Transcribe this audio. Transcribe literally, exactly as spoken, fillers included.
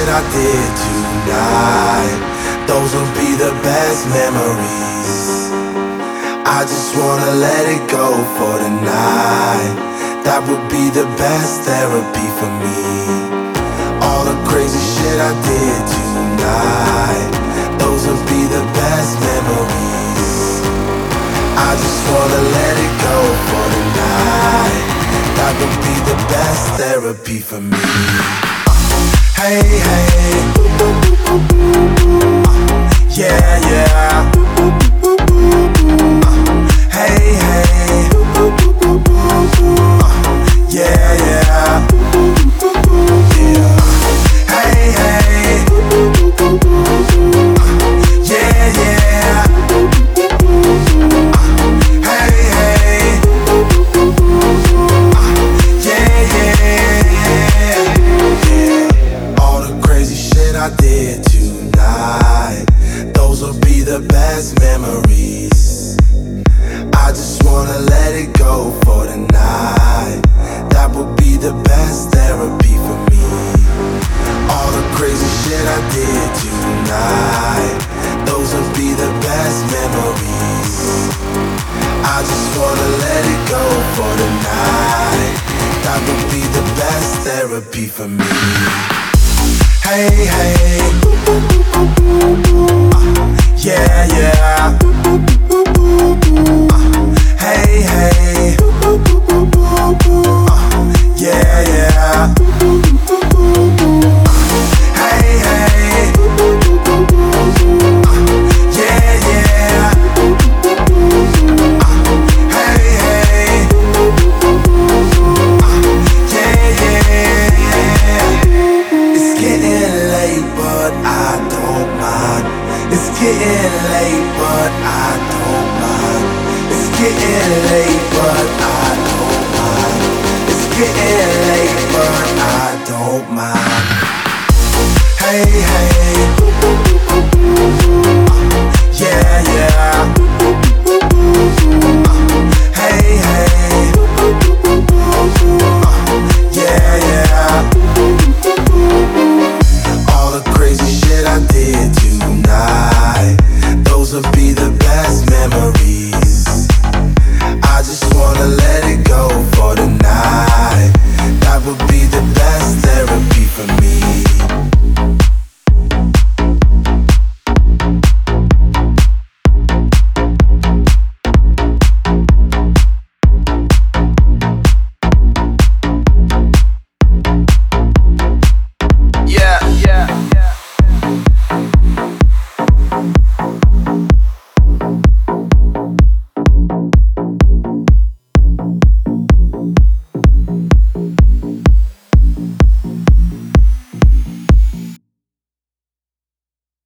I did tonight, those will be the best memories. I just wanna let it go for the night. That would be the best therapy for me. All the crazy shit I did tonight, those will be the best memories. I just wanna let it go for the night. That would be the best therapy for me. Hey, hey, uh, yeah, yeah. Uh, hey, hey, uh, yeah, yeah. Yeah. Hey, hey, uh, yeah, yeah. Uh, hey, hey, uh, yeah, yeah. Yeah. All the crazy shit I did tonight, those will be the best memories. I just wanna let it go for the night. That would be the best therapy for me. All the crazy shit I did tonight, those will be the best memories. I just wanna let it go for the night. That would be the best therapy for me. Hey, hey, uh, yeah, yeah. Uh, hey, hey, uh, yeah, yeah.